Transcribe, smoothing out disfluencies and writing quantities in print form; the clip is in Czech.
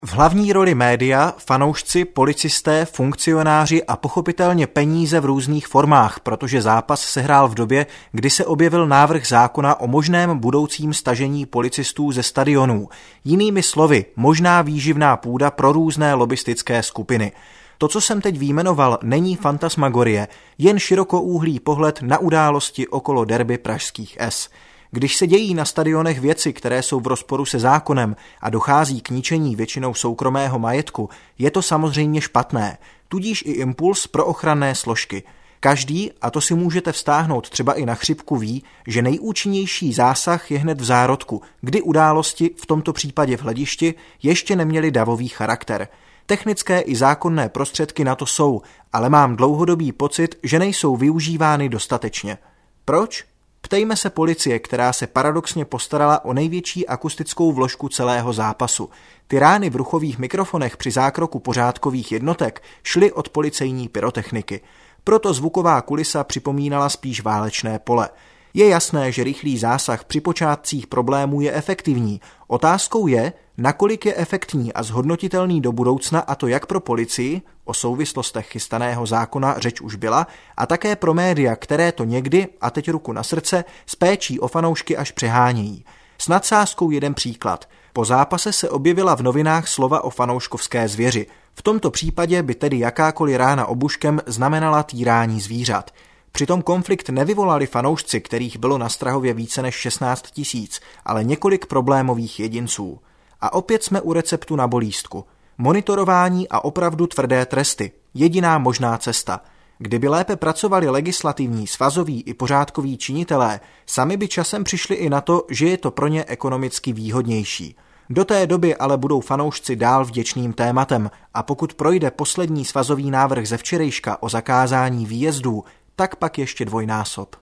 V hlavní roli média, fanoušci, policisté, funkcionáři a pochopitelně peníze v různých formách, protože zápas se hrál v době, kdy se objevil návrh zákona o možném budoucím stažení policistů ze stadionů. Jinými slovy, možná výživná půda pro různé lobistické skupiny. To, co jsem teď vyjmenoval, není fantasmagorie, jen širokoúhlý pohled na události okolo derby pražských S. Když se dějí na stadionech věci, které jsou v rozporu se zákonem a dochází k ničení většinou soukromého majetku, je to samozřejmě špatné, tudíž i impuls pro ochranné složky. Každý, a to si můžete vztáhnout třeba i na chřipku, ví, že nejúčinnější zásah je hned v zárodku, kdy události, v tomto případě v hledišti, ještě neměly davový charakter. Technické i zákonné prostředky na to jsou, ale mám dlouhodobý pocit, že nejsou využívány dostatečně. Proč? Ptejme se policie, která se paradoxně postarala o největší akustickou vložku celého zápasu. Ty rány v ruchových mikrofonech při zákroku pořádkových jednotek šly od policejní pyrotechniky. Proto zvuková kulisa připomínala spíš válečné pole. Je jasné, že rychlý zásah při počátcích problémů je efektivní. Otázkou je, nakolik je efektní a zhodnotitelný do budoucna, a to jak pro policii, o souvislostech chystaného zákona řeč už byla, a také pro média, které to někdy, a teď ruku na srdce, s péčí o fanoušky až přehánějí. S nadsázkou jeden příklad. Po zápase se objevila v novinách slova o fanouškovské zvěři. V tomto případě by tedy jakákoliv rána obuškem znamenala týrání zvířat. Přitom konflikt nevyvolali fanoušci, kterých bylo na Strahově více než 16 000, ale několik problémových jedinců. A opět jsme u receptu na bolístku. Monitorování a opravdu tvrdé tresty. Jediná možná cesta. Kdyby lépe pracovali legislativní, svazoví i pořádkoví činitelé, sami by časem přišli i na to, že je to pro ně ekonomicky výhodnější. Do té doby ale budou fanoušci dál vděčným tématem a pokud projde poslední svazový návrh ze včerejška o zakázání výjezdů, tak pak ještě dvojnásob.